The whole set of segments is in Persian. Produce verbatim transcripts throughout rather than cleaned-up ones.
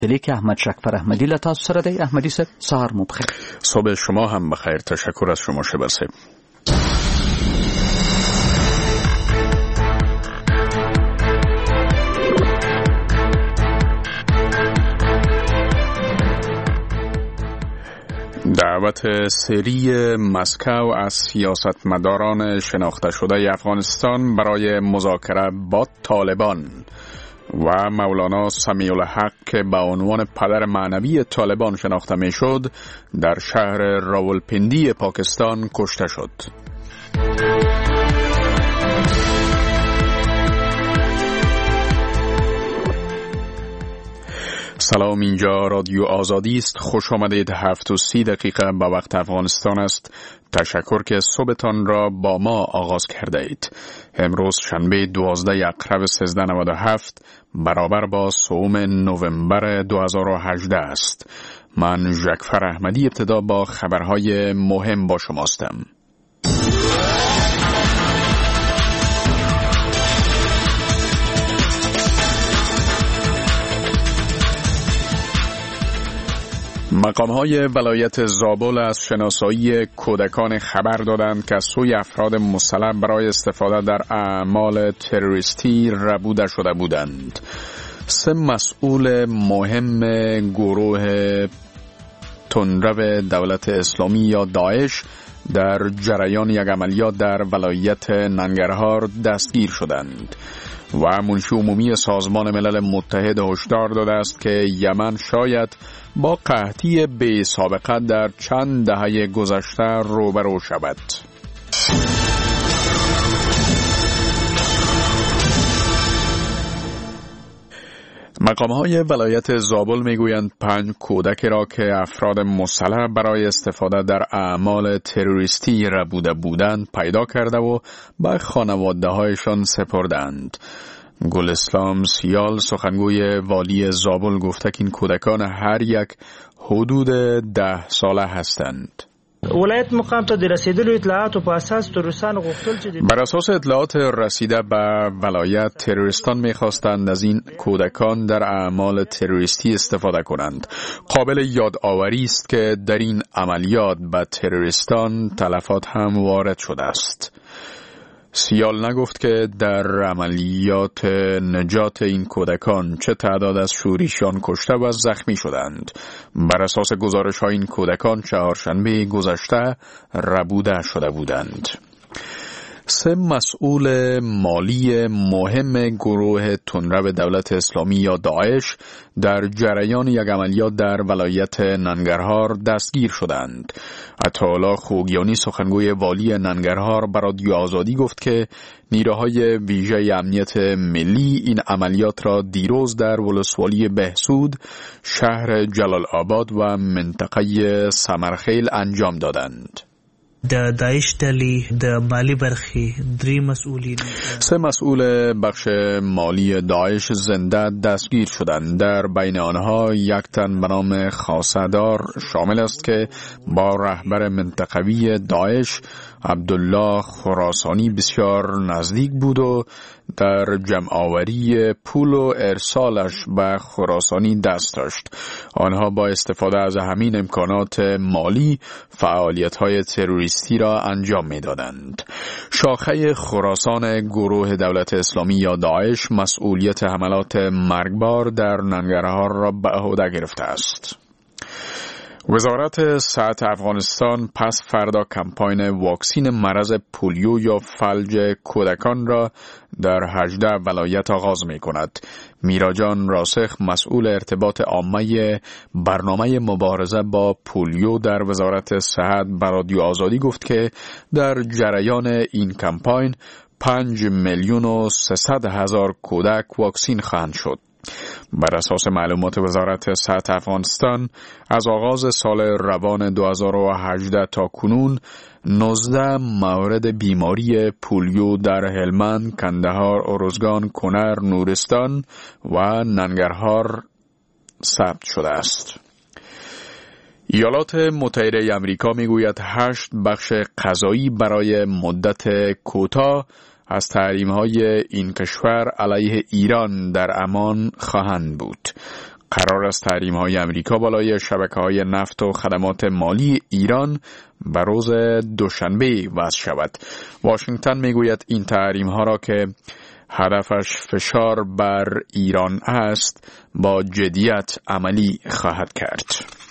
دلیک احمد شکفر احمدی لطاف سره دی. احمدی صاحب سهار مو بخیر. صبح شما هم بخیر. تشکر از شما شبر صاحب. دعوت سری مسکو از سیاستمداران شناخته شده افغانستان برای مذاکره با طالبان و مولانا سمیع الحق که به عنوان پدر معنوی طالبان شناخته می شد در شهر راولپندی پاکستان کشته شد. سلام، اینجا رادیو آزادی است. خوش آمدید. هفت و سی دقیقه به وقت افغانستان است. تشکر که صبحتان را با ما آغاز کرده اید. امروز شنبه دوازده اکرب سیزده نود و هفت برابر با سوم نوامبر دو هزار و هجده است. من ژکفر احمدی ابتدا با خبرهای مهم با شماستم. مقام‌های ولایت زابل از شناسایی کودکان خبر دادند که سوی افراد مسلح برای استفاده در اعمال تروریستی ربوده شده بودند. سه مسئول مهم گروه تندرو دولت اسلامی یا داعش در جریان یک عملیات در ولایت ننگرهار دستگیر شدند و منشی عمومی سازمان ملل متحد هشدار داده است که یمن شاید با قحطی بی سابقه در چند دهه گذشته روبرو شود. مقام‌های ولایت زابل میگویند پنج کودک را که افراد مسلح برای استفاده در اعمال تروریستی ربوده بودند پیدا کرده و به خانواده‌هایشان سپردند. گل اسلام سیال سخنگوی والی زابل گفته که این کودکان هر یک حدود ده ساله هستند. ولایت مقام ته د رسیدلو اطلاعاتو په اساس تروریستان غوښتل چې بر اساس اطلاعات رسیده به ولایت تروریستان می‌خواستند از این کودکان در اعمال تروریستی استفاده کنند. قابل یادآوری است که در این عملیات به تروریستان تلفات هم وارد شده است. سیال نگفت که در عملیات نجات این کودکان چه تعداد از شوریشان کشته و زخمی شدند. بر اساس گزارش های این کودکان چهارشنبه گذشته ربوده شده بودند. سه مسئول مالی مهم گروه تندرو دولت اسلامی یا داعش در جریان یک عملیات در ولایت ننگرهار دستگیر شدند. عطاالله خوگیانی سخنگوی والی ننگرهار به رادیو آزادی گفت که نیروهای ویژه امنیت ملی این عملیات را دیروز در ولسوالی بهسود، شهر جلال آباد و منطقه سمرخیل انجام دادند. د داعش ډلې د مالی برخې درې مسئولین سه مسئول بخش مالی داعش زنده دستگیر شدند. در بین آنها یک تن به نام خاصدار شامل است که با رهبر منطقوی داعش عبدالله خراسانی بسیار نزدیک بود و در جمع‌آوری پول و ارسالش به خراسانی دست داشت. آنها با استفاده از همین امکانات مالی فعالیت‌های تروریستی را انجام می‌دادند. شاخه خراسان گروه دولت اسلامی یا داعش مسئولیت حملات مرگبار در ننگرهار را به عهده گرفته است. وزارت صحت افغانستان پس فردا کمپاین واکسین مرض پولیو یا فلج کودکان را در هجده ولایت آغاز می کند. میراجان راسخ مسئول ارتباط عامه برنامه مبارزه با پولیو در وزارت صحت به رادیو آزادی گفت که در جریان این کمپاین پنج میلیون و سیصد هزار کودک واکسین خواهند شد. بر اساس معلومات وزارت صحت افغانستان از آغاز سال روان دو هزار و هجده تا کنون نوزده مورد بیماری پولیو در هلمند، کندهار، ارزگان، کنر، نورستان و ننگرهار ثبت شده است. ایالات متحده آمریکا میگوید هشت بخش غذایی برای مدت کوتاه از تحریم‌های این کشور علیه ایران در امان خواهند بود. قرار است تحریم‌های امریکا بالای شبکه‌های نفت و خدمات مالی ایران به روز دوشنبه وضع شود. واشنگتن میگوید این تحریم‌ها را که هدفش فشار بر ایران است با جدیت عملی خواهد کرد.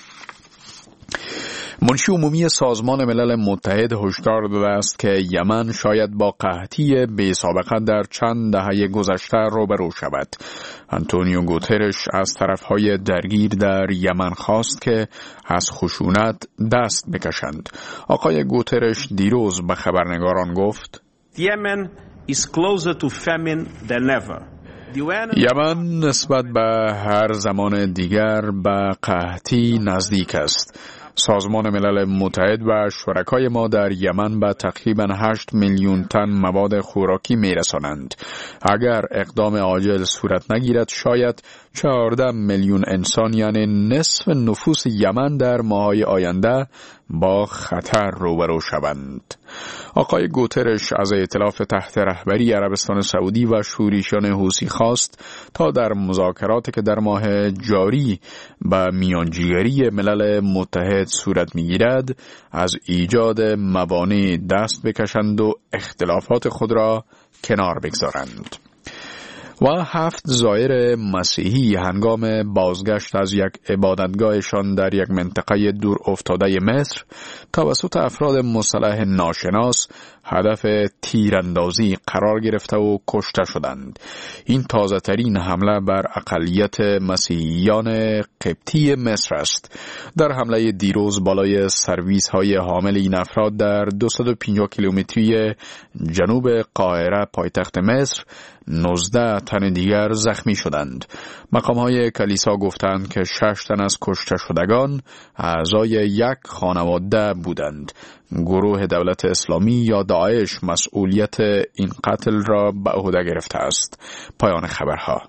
منشی عمومی سازمان ملل متحد هشدار داده است که یمن شاید با قحطی بی‌سابقه در چند دهه گذشته روبرو شود. آنتونیو گوترش از طرفهای درگیر در یمن خواست که از خشونت دست بکشند. آقای گوترش دیروز به خبرنگاران گفت: Yemen is closer to famine than ever. یمن نسبت به هر زمان دیگر به قحطی نزدیک است. سازمان ملل متحد و شرکای ما در یمن به تقریباً هشت میلیون تن مواد خوراکی میرسانند. اگر اقدام عاجل صورت نگیرد شاید چهارده میلیون انسان یعنی نصف نفوس یمن در ماه‌های آینده با خطر روبرو شوند. آقای گوترش از ائتلاف تحت رهبری عربستان سعودی و شورشیان حوثی خواست تا در مذاکراتی که در ماه جاری به میانجیگری ملل متحد صورت میگیرد از ایجاد موانع دست بکشند و اختلافات خود را کنار بگذارند. و هفت زائر مسیحی هنگام بازگشت از یک عبادتگاهشان در یک منطقه دور افتاده مصر توسط افراد مسلح ناشناس هدف تیراندازی قرار گرفته و کشته شدند. این تازه ترین حمله بر اقلیت مسیحیان قبطی مصر است. در حمله دیروز بالای سرویس های حامل این افراد در دویست و پنجاه کیلومتری جنوب قاهره پایتخت مصر نوزده تن دیگر زخمی شدند. مقام‌های کلیسا گفتند که شش تن از کشته شدگان اعضای یک خانواده بودند. گروه دولت اسلامی یا داعش مسئولیت این قتل را به عهده گرفته است. پایان خبرها.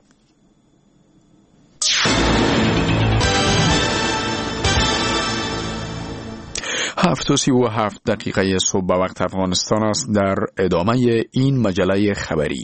هفت و سی و هفت دقیقه صبح به وقت افغانستان است. در ادامه این مجله خبری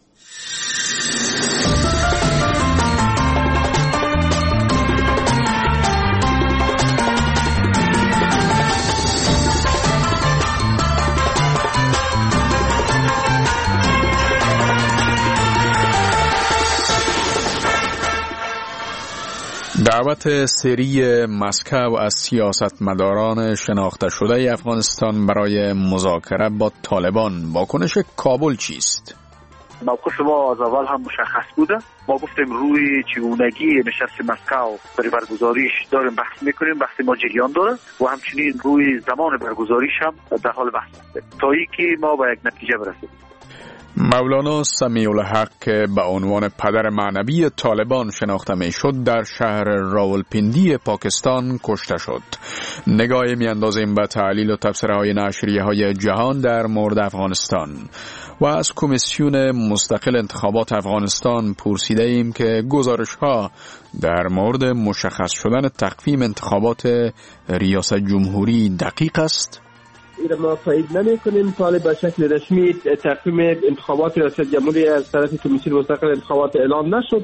دعوت سری مسکو از سیاستمداران شناخته شده افغانستان برای مذاکره با طالبان. واکنش کابل چیست؟ موقف ما از اول هم مشخص بوده. ما گفتیم روی چگونگی نشست مسکو برای برگزاریش داریم بحث میکنیم. بحث ما جریان داره و همچنین روی زمان برگزاریش هم در حال بحث هستیم تا اینکه ما به یک نتیجه برسیم. مولانا سمیع الحق که به عنوان پدر معنوی طالبان شناخته می شد در شهر راولپندی پاکستان کشته شد. نگاهی می اندازیم به تحلیل و تبصره های نشریه های جهان در مورد افغانستان و از کمیسیون مستقل انتخابات افغانستان پرسیده ایم که گزارش ها در مورد مشخص شدن تقویم انتخابات ریاست جمهوری دقیق است؟ این ما تایید نمی کنیم. طالب به شکل رسمی تقویم انتخابات ریاست جمهوری از طرف کمیسیون مستقل انتخابات اعلام نشد.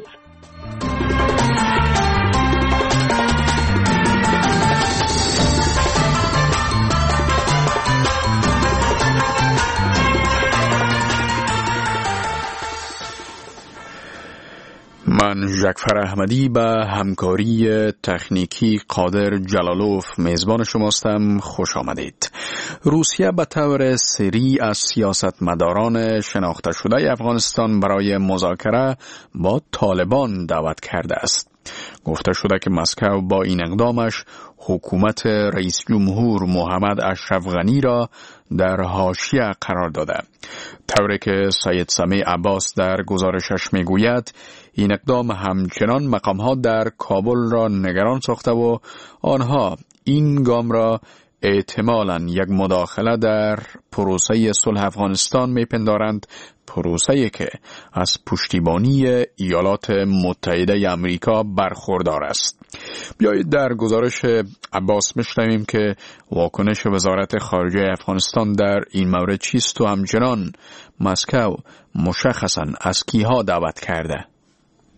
من جعفر احمدی به همکاری تکنیکی قادر جلالوف میزبان شماستم. خوش آمدید. روسیه به طور سری از سیاستمداران شناخته شده افغانستان برای مذاکره با طالبان دعوت کرده است. گفته شده که مسکو با این اقدامش حکومت رئیس جمهور محمد اشرف غنی را در حاشیه قرار داده. طوری که سید سمیع عباس در گزارشش میگوید این اقدام همچنان مقام‌ها در کابل را نگران ساخته و آنها این گام را احتمالاً یک مداخله در پروسه صلح افغانستان میپندارند، پروسه‌ای که از پشتیبانی ایالات متحده آمریکا برخوردار است. بیایید در گزارش عباس بشنویم که واکنش وزارت خارجه افغانستان در این مورد چیست و همچنان مسکو مشخصاً از کیها دعوت کرده.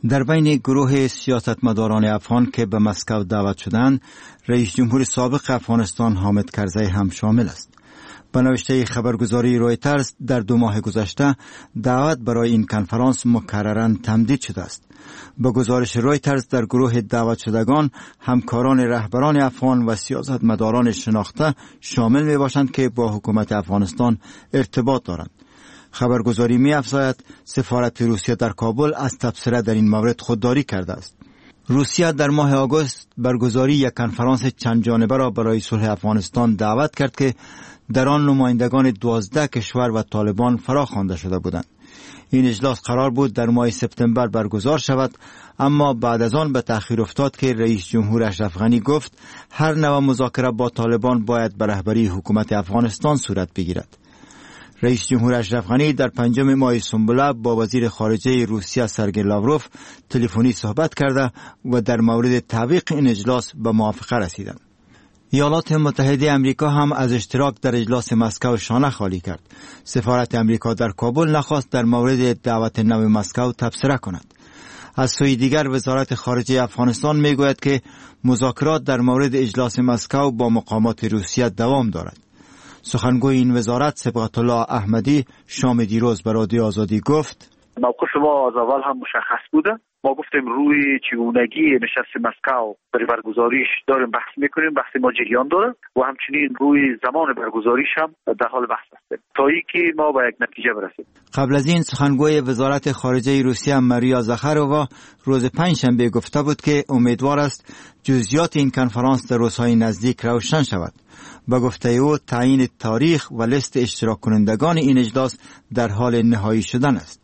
در بین گروه سیاستمداران افغان که به مسکو دعوت شدند، رئیس جمهور سابق افغانستان حامد کرزی هم شامل است. به نوشته خبرگزاری رویترز در دو ماه گذشته دعوت برای این کنفرانس مکرراً تمدید شده است. به گزارش رویترز در گروه دعوت شدگان همکاران رهبران افغان و سیاستمداران شناخته شامل می باشند که با حکومت افغانستان ارتباط دارند. خبرگزاری می افزاید سفارت روسیه در کابل از تبصره در این مورد خودداری کرده است. روسیه در ماه آگوست برگزاری یک کنفرانس چند جانبه را برای صلح افغانستان دعوت کرد که در آن نمایندگان دوازده کشور و طالبان فرا خوانده شده بودند. این اجلاس قرار بود در ماه سپتامبر برگزار شود، اما بعد از آن به تأخیر افتاد که رئیس جمهور اشرف غنی گفت هر نوع مذاکره با طالبان باید به رهبری حکومت افغانستان صورت بگیرد. رئیس جمهور اشرف غنی در پنجم ماه سنبله با وزیر خارجه روسیه سرگئی لاوروف تلفنی صحبت کرده و در مورد تعویق این اجلاس به موافقه رسیدند. ایالات متحده امریکا هم از اشتراک در اجلاس مسکو شانه خالی کرد. سفارت امریکا در کابل نخواست در مورد دعوت نو مسکو تبصره کند. از سوی دیگر وزارت خارجه افغانستان میگوید که مذاکرات در مورد اجلاس مسکو با مقامات روسیه دوام دارد. سخنگوی این وزارت صبغت الله احمدی شام دیروز به رادیو آزادی گفت موقف ما از اول هم مشخص بوده. ما گفتیم روی چگونگی نشست مسکو برای برگزاریش داریم بحث میکنیم، بحث ما جریان داره و همچنین روی زمان برگزاریش هم در حال بحث هستیم تا اینکه ما به یک نتیجه برسیم. قبل از این سخنگوی وزارت خارجه روسیه ماریا زاخارووا روز پنجشنبه گفته بود که امیدوار است جزئیات این کنفرانس در روزهای نزدیک روشن شود. با گفته او تعیین تاریخ و لیست اشتراک کنندگان این اجلاس در حال نهایی شدن است.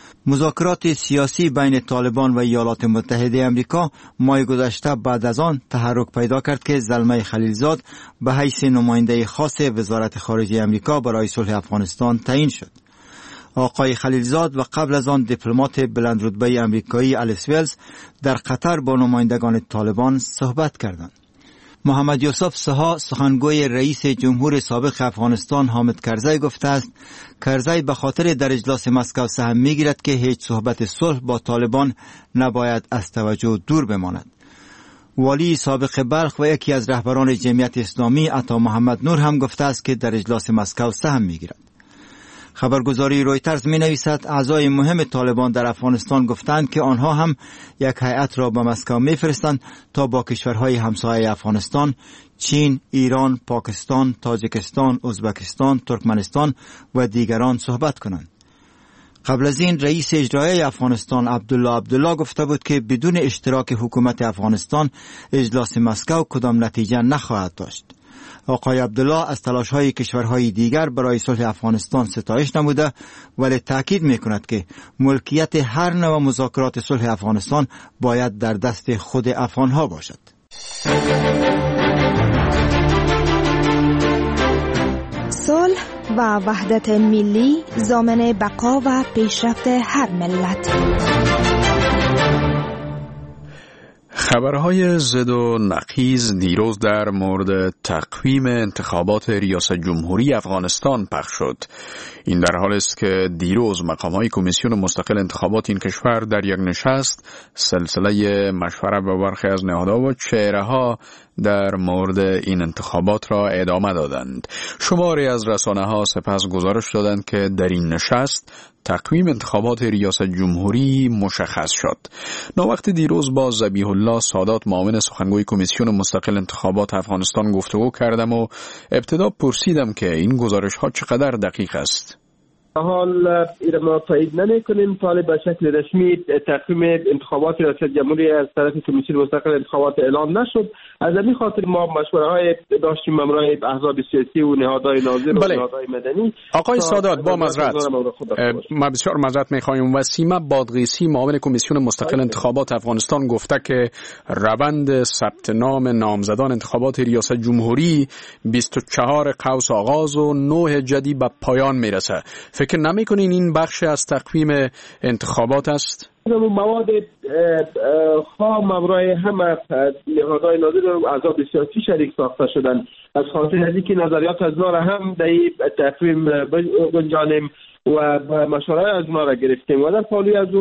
مذاکرات سیاسی بین طالبان و ایالات متحده امریکا ماه گذشته بعد از آن تحرک پیدا کرد که زلمه خلیلزاد به حیث نماینده خاص وزارت خارجه امریکا برای صلح افغانستان تعیین شد. آقای خلیلزاد و قبل از آن دیپلمات بلندرتبه امریکایی الیس ویلز در قطر با نمایندگان طالبان صحبت کردند. محمد یوسف سها سخنگوی رئیس جمهور سابق افغانستان حامد کرزی گفته است کرزی به خاطر در اجلاس مسکو سهم میگیرد که هیچ صحبت صلح با طالبان نباید از توجه دور بماند. والی سابق بلخ و یکی از رهبران جمعیت اسلامی عطا محمد نور هم گفته است که در اجلاس مسکو سهم میگیرد. خبرگزاری رویترز می نویسد اعضای مهم طالبان در افغانستان گفتند که آنها هم یک هیئت را به مسکو می فرستند تا با کشورهای همسایه افغانستان چین، ایران، پاکستان، تاجیکستان، ازبکستان، ترکمنستان و دیگران صحبت کنند. قبل از این رئیس اجرایی افغانستان عبدالله عبدالله گفته بود که بدون اشتراک حکومت افغانستان اجلاس مسکو کدام نتیجه نخواهد داشت. آقای عبدالله از تلاش‌های کشورهای دیگر برای صلح افغانستان ستایش نموده ولی تاکید می‌کند که ملکیت هر نوع مذاکرات صلح افغانستان باید در دست خود افغان‌ها باشد. صلح و وحدت ملی ضامن بقا و پیشرفت هر ملت. خبرهای ضد و نقیض دیروز در مورد تقویم انتخابات ریاست جمهوری افغانستان پخش شد. این در حال است که دیروز مقام‌های کمیسیون مستقل انتخابات این کشور در یک نشست سلسله مشوره با برخی از نهادها و چهره‌ها در مورد این انتخابات را ادامه دادند. شماری از رسانه‌ها سپس گزارش دادند که در این نشست تقویم انتخابات ریاست جمهوری مشخص شد. ناوقت دیروز با ذبیح الله سادات معاون سخنگوی کمیسیون مستقل انتخابات افغانستان گفتگو کردم و ابتدا پرسیدم که این گزارش‌ها چقدر دقیق است. حال این ما تایید نمی کنیم تا به شکل رسمی تقویم انتخابات ریاست جمهوری از طرف کمیسیون مستقل انتخابات اعلام نشد. از همین خاطر ما مشوره های داشتیم امرای احزاب سیاسی و نهادهای ناظر و نهادهای مدنی. آقای سادات با معذرت ما بسیار معذرت می‌خوایم. وسیمه بادغیسی معاون کمیسیون مستقل انتخابات افغانستان گفته که روند ثبت نام نامزدان انتخابات ریاست جمهوری بیست و چهار قوس آغاز و نه جدی به پایان میرسه. فکر نمی‌کنین این بخش از تقویم انتخابات است؟ مواد خام امرای همه نهادهای ناظر و احزاب سیاسی شریک ساخته شدن. از خاطر از اینکه نظریات از ما را هم در تقویم گنجانیم و مشورای از ما را گرفتیم و در پالی از او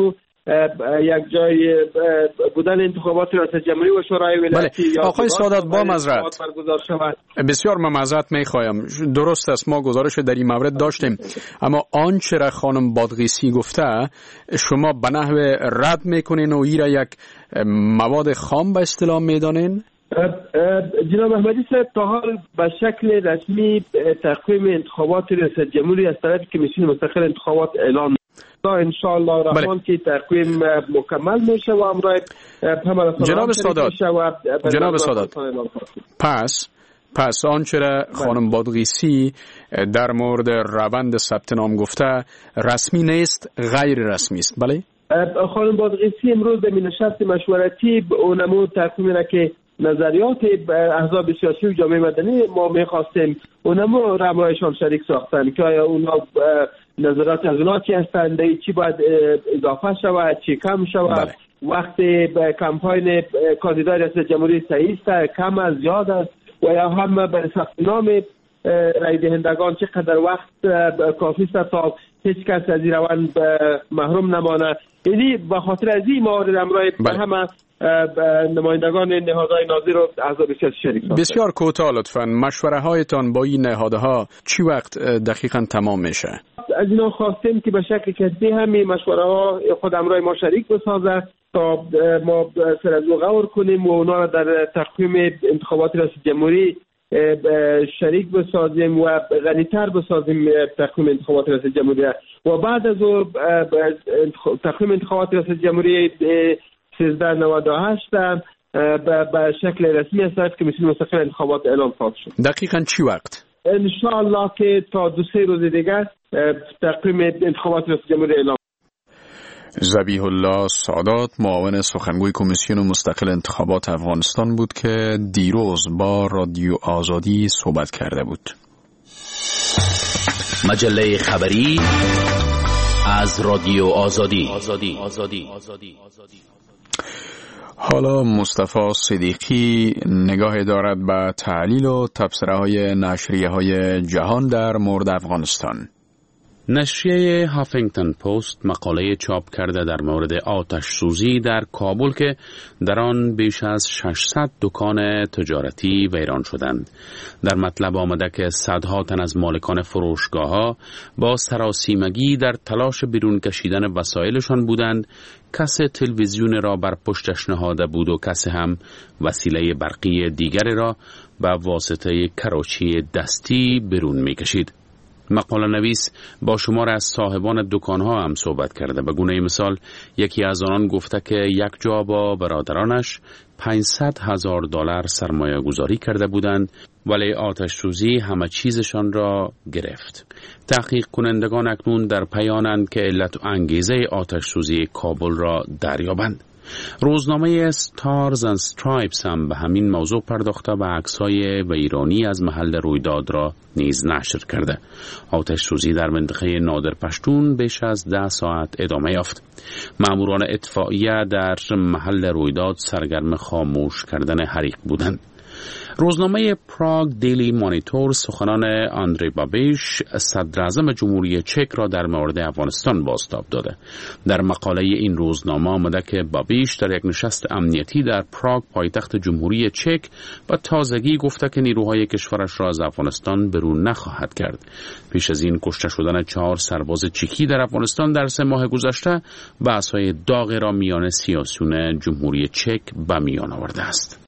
یک جای بودن انتخابات ریاست جمهوری و شورای ولایتی بله. یا آقای سادات با معذرت برگزار شود. بسیار معذرت میخوایم، درست است ما گزارش در این مورد داشتیم، اما آنچه را خانم بادغیسی گفته شما به نحو رد میکنین و این را یک مواد خام به اصطلاح میدانین؟ جناب احمدی صاحب تا حال به شکل رسمی تقویم انتخابات ریاست جمهوری از طرف کمیسیون مستقل انتخابات اعلام ان شاء الله الرحمن که تقویم مکمل میشه و امرای جناب سادات جناب سادات پس پس آنچه را خانم بادغیسی در مورد روند ثبت نام گفته رسمی نیست، غیر رسمی است. بله خانم بادغیسی امروز در نشست مشورتی اونمو تقویمی را که نظریات احزاب سیاسی و جامعه مدنی ما میخواستیم اونمو رمایشان شریک ساختن که آیا اونا نظرات از اونا چی هستند، چی باید اضافه شود، چی کم شود. بله. وقتی به کمپاین کاندیدای ریاست جمهوری صحیح است، کم از زیاد است و یا هم به ثبت نام رای دهندگان چقدر وقت کافی است تا هیچ کس از این روند محروم نمانه. یعنی به خاطر از این موارد امرای بله. همه نمایندگان نهادهای ناظر و احزاب سیاسی شریک ساختند. بسیار کوتاه لطفاً مشوره هایتان با این نهادها چی وقت دقیقاً تمام میشه؟ از اینا خواستیم که به شکل کتبی همین مشوره ها خود امرای ما شریک بسازه تا ما سر از غور کنیم و اونا را در تقویم انتخابات ریاست جمهوری شریک بسازیم و غنی‌تر بسازیم تقویم انتخابات ریاست جمهوری و بعد از تقویم انتخابات ریاست جمهوری سیزده نود و هشت به شکل رسمی از طرف کمیسیون مستقل انتخابات اعلام خواهد شد. دقیقاً چی وقت؟ ان شاء الله که تا دو سه روز دیگر تقویم انتخابات ریاست جمهوری اعلام. ذبیح الله سادات معاون سخنگوی کمیسیون مستقل انتخابات افغانستان بود که دیروز با رادیو آزادی صحبت کرده بود. مجله خبری از رادیو آزادی. آزادی. آزادی. آزادی. آزادی. حالا مصطفی صدیقی نگاهی دارد به تحلیل و تبصره‌های نشریه‌های جهان در مورد افغانستان. نشریه هافینگتن پست مقاله چاپ کرده در مورد آتش سوزی در کابل که در آن بیش از ششصد دکان تجارتی ویران شدند. در مطلب آمده که صدها تن از مالکان فروشگاه‌ها با سراسیمگی در تلاش بیرون کشیدن وسایلشان بودند. کس تلویزیون را بر پشتش نهاده بود و کس هم وسیله برقی دیگری را به واسطه کراچی دستی بیرون می‌کشید. مقاله نویس با شمار از صاحبان دکانها هم صحبت کرده. به گونه مثال یکی از آنان گفته که یک جا با برادرانش پانصد هزار دلار سرمایه گذاری کرده بودند ولی آتش سوزی همه چیزشان را گرفت. تحقیق کنندگان اکنون در پیانند که علت و انگیزه آتش سوزی کابل را دریابند. روزنامه ستارز اند استرایپس هم به همین موضوع پرداخته و عکس‌های ویرانی از محل رویداد را نیز نشر کرده. آتش سوزی در منطقه نادر پشتون بیش از ده ساعت ادامه یافت. ماموران اطفائیه در محل رویداد سرگرم خاموش کردن حریق بودند. روزنامه پراگ دیلی مانیتور سخنان آندری بابیش صدر اعظم جمهوری چک را در مورد افغانستان بازتاب داده. در مقاله این روزنامه آمده که بابیش در یک نشست امنیتی در پراگ پایتخت جمهوری چک با تازگی گفته که نیروهای کشورش را از افغانستان برون نخواهد کرد. پیش از این کشته شدن چهار سرباز چکی در افغانستان در سه ماه گذشته بحث‌های داغی را میان سیاسیون جمهوری چک به میان آورده است.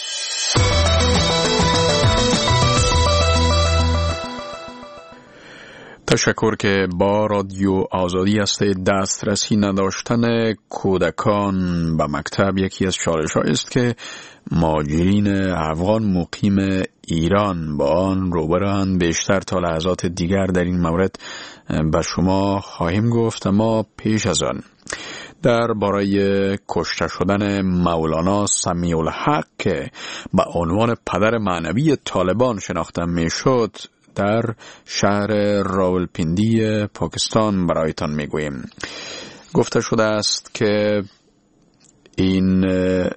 تشکر که با رادیو آزادی است. دسترسی نداشتن کودکان به مکتب یکی از چالش‌هایی است که مهاجرین افغان مقیم ایران با آن روبروند. بیشتر تا لحظات دیگر در این مورد به شما خواهیم گفت، اما پیش از آن در باره کشته شدن مولانا سمیع الحق که به عنوان پدر معنوی طالبان شناخته میشد در شهر راولپیندی پاکستان برایتان میگوییم. گفته شده است که این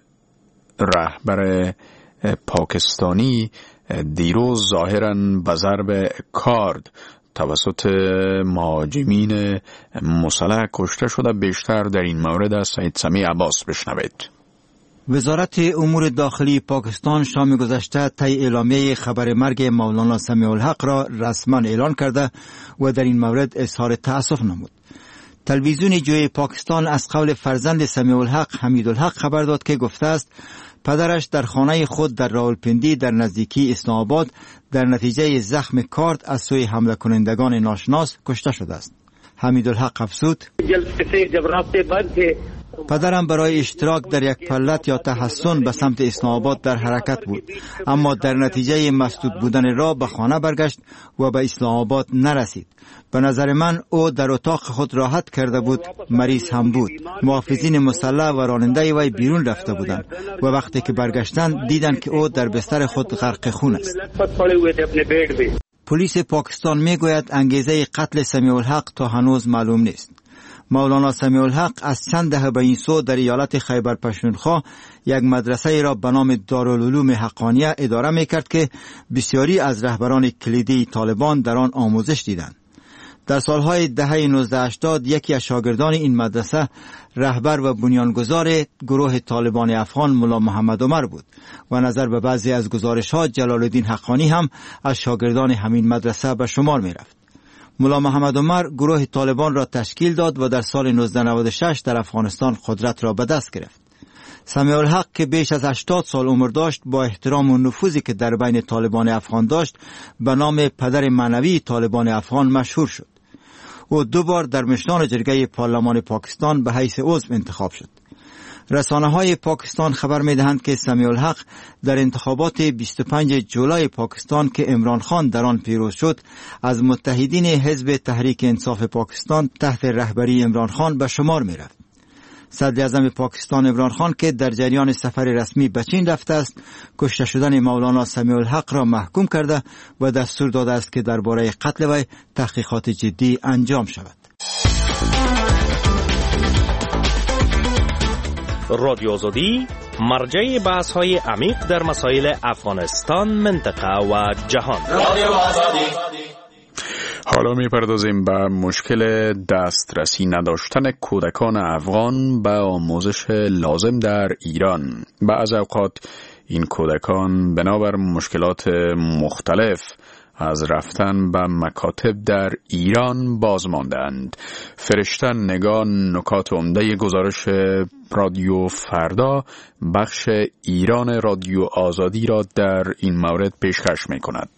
رهبر پاکستانی دیروز ظاهراً به ضرب کارد توسط مهاجمین مسلح کشته شده. بیشتر در این مورد از سید سمیع عباس بشنوید. وزارت امور داخلی پاکستان شام گذشته طی اعلامیه خبر مرگ مولانا سمیع الحق را رسما اعلان کرده و در این مورد اظهار تأسف نمود. تلویزیون جوی پاکستان از قول فرزند سمیع الحق حمید الحق خبر داد که گفته است پدرش در خانه خود در راولپندی در نزدیکی اسلام آباد در نتیجه زخم کارد از سوی حمله کنندگان ناشناس کشته شده است. حمید الحق افزود پدرم برای اشتراک در یک پلت یا تحسن به سمت اسلام آباد در حرکت بود، اما در نتیجه مسدود بودن راه به خانه برگشت و به اسلام آباد نرسید. به نظر من او در اتاق خود راحت کرده بود، مریض هم بود. محافظین مسلح و راننده وی بیرون رفته بودند و وقتی که برگشتند دیدند که او در بستر خود غرق خون است. پلیس پاکستان میگوید انگیزه قتل سمیع الحق تا هنوز معلوم نیست. مولانا سمیع الحق از چند دهه به این سو در ایالت خیبر پختونخوا یک مدرسه را به نام دارالعلوم حقانیه اداره میکرد که بسیاری از رهبران کلیدی طالبان در آن آموزش دیدند. در سالهای دهه نوزده هشتاد یکی از شاگردان این مدرسه رهبر و بنیانگذار گروه طالبان افغان ملا محمد عمر بود و نظر به بعضی از گزارش‌ها جلال الدین حقانی هم از شاگردان همین مدرسه به شمار می‌رفت. ملا محمد عمر گروه طالبان را تشکیل داد و در سال نوزده نود و شش در افغانستان قدرت را به دست گرفت. سمیع الحق که بیش از هشتاد سال عمر داشت با احترام و نفوذی که در بین طالبان افغان داشت به نام پدر معنوی طالبان افغان مشهور شد. او دو بار در مشنان جرگه پارلمان پاکستان به حیث عضو انتخاب شد. رسانه های پاکستان خبر می دهند که سمیع الحق در انتخابات بیست و پنجم جولای پاکستان که عمران خان در آن پیروز شد از متحدین حزب تحریک انصاف پاکستان تحت رهبری عمران خان به شمار می رفت. صدر اعظم پاکستان عمران خان که در جریان سفر رسمی به چین رفته است کشته شدن مولانا سمیع الحق را محکوم کرده و دستور داده است که درباره قتل وی تحقیقات جدی انجام شود. رادیو آزادی مرجع بحث های عمیق در مسائل افغانستان، منطقه و جهان. رادیو آزادی. حالا میپردازیم به مشکل دسترسی نداشتن کودکان افغان به آموزش لازم در ایران. بعض اوقات این کودکان بنابر مشکلات مختلف از رفتن به مکاتب در ایران باز ماندند. فرشته نگاه نکات عمده گزارش رادیو فردا بخش ایران رادیو آزادی را در این مورد پیشکش می کند.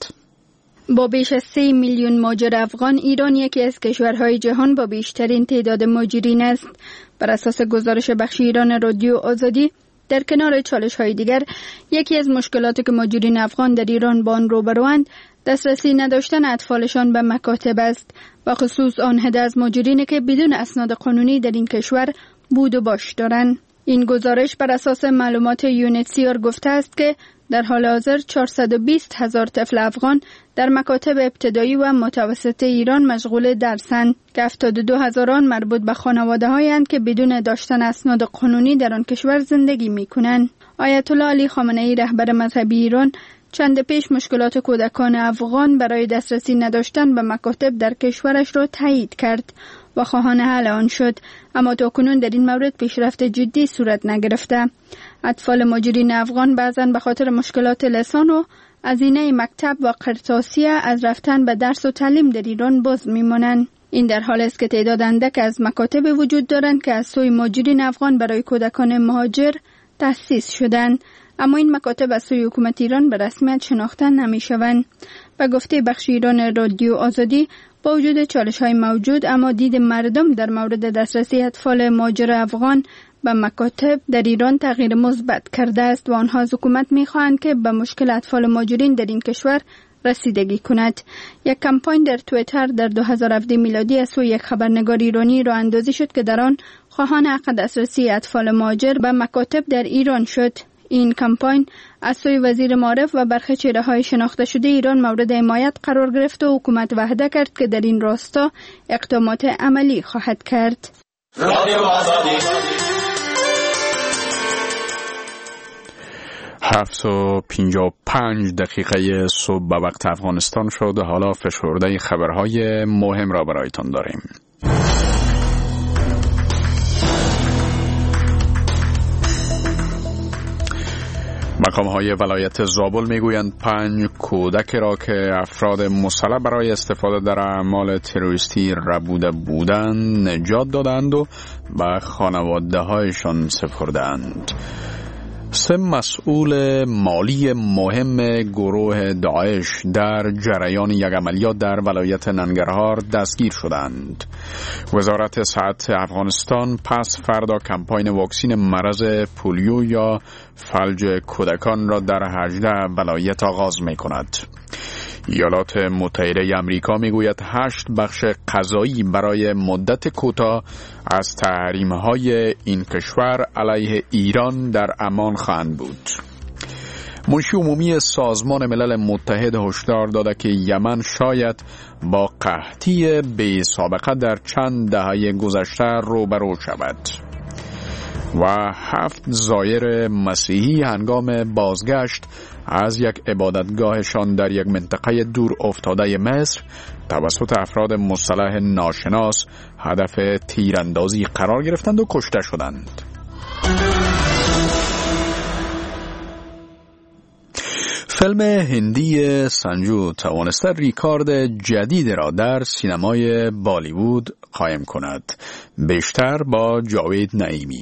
با بیش از سه میلیون مهاجر افغان، ایران یکی از کشورهای جهان با بیشترین تعداد مهاجرین است. بر اساس گزارش بخش ایران رادیو آزادی، در کنار چالش‌های دیگر، یکی از مشکلاتی که مهاجرین افغان در ایران با آن روبروند، دسترسی نداشتن اطفالشان به مکاتب است و خصوص آن عده از مهاجرینی که بدون اسناد قانونی در این کشور بود و باش دارند. این گزارش بر اساس معلومات یونیسیار گفته است که در حال حاضر چهارصد و بیست هزار طفل افغان در مکاتب ابتدایی و متوسط ایران مشغول درسند که هفتاد و دو هزار آن مربوط به خانواده‌هایی اند که بدون داشتن اسناد قانونی در آن کشور زندگی می‌کنند. آیت الله علی خامنه‌ای رهبر مذهبی ایران چند پیش مشکلات کودکان افغان برای دسترسی نداشتن به مکاتب در کشورش را تایید کرد و خواهان حل آن شد، اما تاکنون در این مورد پیشرفت جدی صورت نگرفته. اطفال مهاجرین افغان بعضاً به خاطر مشکلات لسان و هزینه مکتب و قرطاسیه از رفتن به درس و تعلیم در ایران باز میمانند. این در حالی است که تعداد اندک از مکاتب وجود دارند که از سوی مهاجرین افغان برای کودکان مهاجر تأسیس شدند، اما این مکاتب از سوی حکومت ایران به رسمیت شناخته نمیشوند. به گفته بخش ایران رادیو آزادی، با وجود چالش‌های موجود، اما دید مردم در مورد دسترسی اطفال مهاجر افغان به مکاتب در ایران تغییر مثبت کرده است و آنها از حکومت می‌خواهند که به مشکل اطفال مهاجرین در این کشور رسیدگی کند. یک کمپاین در توییتر در دو هزار و هفده میلادی از سوی یک خبرنگار ایرانی راه اندازی شد که در آن خواهان حق دسترسی اطفال مهاجر به مکاتب در ایران شد. این کمپاین از سوی وزیر معارف و برخی چهره‌های شناخته شده ایران مورد حمایت قرار گرفت و حکومت وعده کرد که در این راستا اقدامات عملی خواهد کرد. هفت و پنجاه و پنج دقیقه صبح به وقت افغانستان شد. حالا فشرده خبرهای مهم را برایتان داریم. مقام‌های ولایت زابل میگویند پنج کودک را که افراد مسلح برای استفاده در اعمال تروریستی ربوده بودند نجات دادند و به خانواده‌هایشان سپردند. سه مسئول مالی مهم گروه داعش در جریان یک عملیات در ولایت ننگرهار دستگیر شدند. وزارت صحت افغانستان پس فردا کمپاین واکسین مرض پولیو یا فلج کودکان را در هجده ولایت آغاز می کند. ایالات متحده آمریکا میگوید هشت بخش غذایی برای مدت کوتاه از تحریم‌های این کشور علیه ایران در امان خواهند بود. منشی عمومی سازمان ملل متحد هشدار داده که یمن شاید با قحطی بی سابقه در چند دهه گذشته روبرو شود. و هفت زایر مسیحی هنگام بازگشت از یک عبادتگاهشان در یک منطقه دور افتاده مصر توسط افراد مسلح ناشناس هدف تیراندازی قرار گرفتند و کشته شدند. فیلم هندی سنجو توانسته ریکارد جدید را در سینمای بالیوود قائم کند. بیشتر با جاوید نعیمی.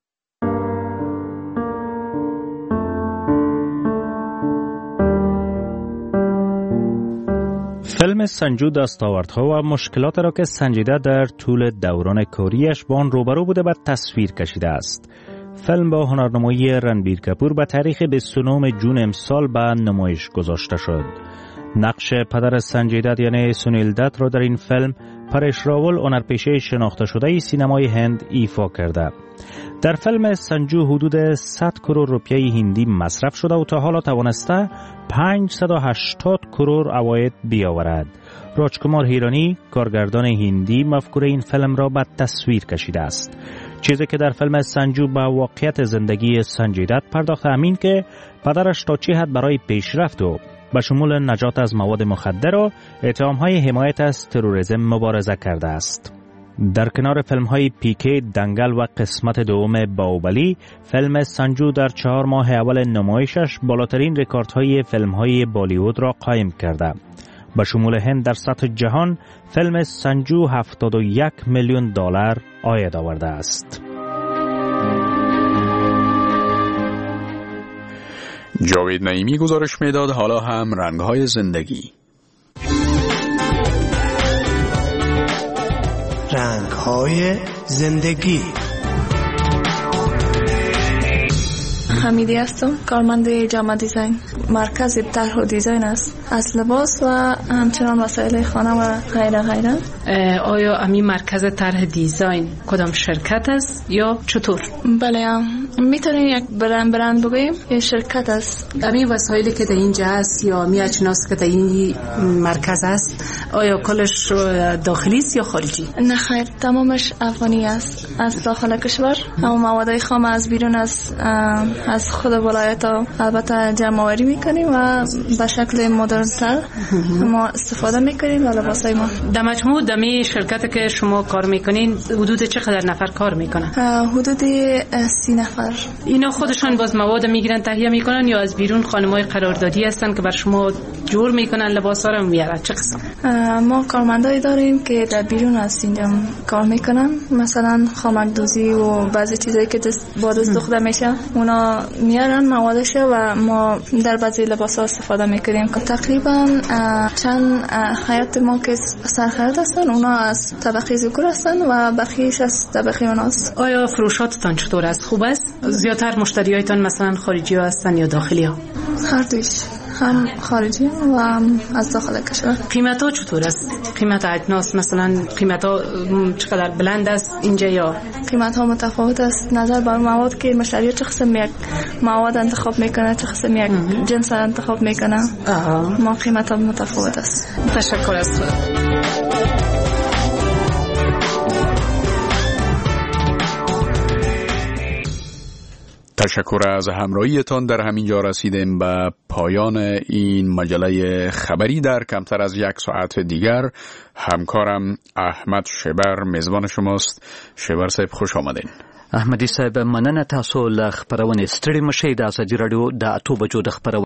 فیلم سنجو دستاوردها و مشکلات را که سنجیده در طول دوران کاریش با آن روبرو بوده و تصویر کشیده است. فیلم با هنرنمایی رنبیر کپور به تاریخ بیست و نهم جون امسال به نمایش گذاشته شد. نقش پدر سنجیدت یعنی سونیل دت را در این فیلم پرش راول هنرپیشه شناخته شده سینمای هند ایفا کرده. در فیلم سنجو حدود صد کرور روپیه هندی مصرف شده و تا حالا توانسته پانصد و هشتاد کرور عواید بیاورد. راجکمار هیرانی کارگردان هندی مفکوره این فیلم را به تصویر کشیده است. چیزی که در فیلم سنجو به واقعیت زندگی سنجیدت پرداخته همین که پدرش تا چه حد برای پیشرفت و به شمول نجات از مواد مخدر و اتهام‌های حمایت از تروریسم مبارزه کرده است. در کنار فیلم‌های پیکه، دنگل و قسمت دوم باهوبلی، فیلم سنجو در چهار ماه اول نمایشش بالاترین رکوردهای فیلم‌های بالیوود را قائم کرده. به شمول هند در سطح جهان فیلم سنجو هفتاد و یک میلیون دلار عاید آورده است. جاوید نعیمی گزارش میداد. حالا هم رنگ‌های زندگی. رنگ‌های زندگی. حمیدی هستم، کارمند جامعه دیزاین. مرکز طرح و دیزاین است از لباس و همچنان وسایل خانه و غیره غیره. آیا امی مرکز طرح دیزاین کدام شرکت است یا چطور؟ بله، میتونیم یک برند برند بگوییم یه شرکت است. امی وسایلی که در اینجا است یا می اجناس که در این مرکز است آیا کلش داخلی است یا خارجی؟ نه خیر، تمامش افغانی است از داخل کشور. اما مواد خام از بیرون از از خود ولایت ها البته جمع آوری میکنیم و به شکل مدرن تر ما استفاده میکنیم و لباس های ما. در مجموع دمی شرکت که شما کار میکنین حدود چقدر نفر کار میکنن؟ حدود سی نفر. اینا خودشان باز مواد میگیرن تهیه میکنن یا از بیرون خانمای قراردادی هستن که بر شما جور میکنن لباس ها رو میارن؟ چه قسم؟ ما کارمندایی داریم که در بیرون از اینجا کار میکنن، مثلا خامک دوزی و بعضی چیزایی که با دست دخته میشه اونا میارن موادش و ما در بعضی لباس ها استفاده میکنیم. تقریبا چند خیاط ما که سرخیاط هستن اونا از طبقه ذکور هستن و بقیهش از طبقه اوناست. آیا فروشاتتان چطور است؟ خوب است؟ زیادتر مشتریایتان مثلا خارجی ها هستن یا داخلی ها؟ هر دویش، هم خارجی و هم از داخل کشور. قیمت ها چطور است؟ قیمت اجناس مثلا قیمت ها چقدر بلند است اینجا یا؟ قیمت ها متفاوت است نظر بر مواد که مشتری چه قسم یک مواد انتخاب میکنه، چه قسم یک جنس انتخاب میکنه. ما قیمت ها متفاوت است. تشکر است. تشکر از همراهیتان. در همین جا رسیدیم به پایان این مجله خبری. در کمتر از یک ساعت دیگر همکارم احمد شبر میزبان شماست. شبر صاحب خوش آمدین. احمدی صاحب مننه، تاسو له خبرونه ستړي مشئ. د ازادي رادیو د اتو بجو د خبرونه